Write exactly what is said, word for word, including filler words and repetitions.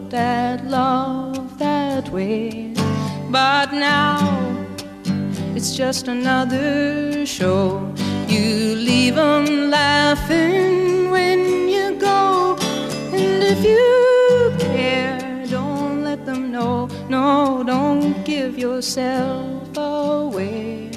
looked at love that way. But now it's just another show. You leave 'em laughing when you go. And if you care, don't let them know. No, don't give yourself away.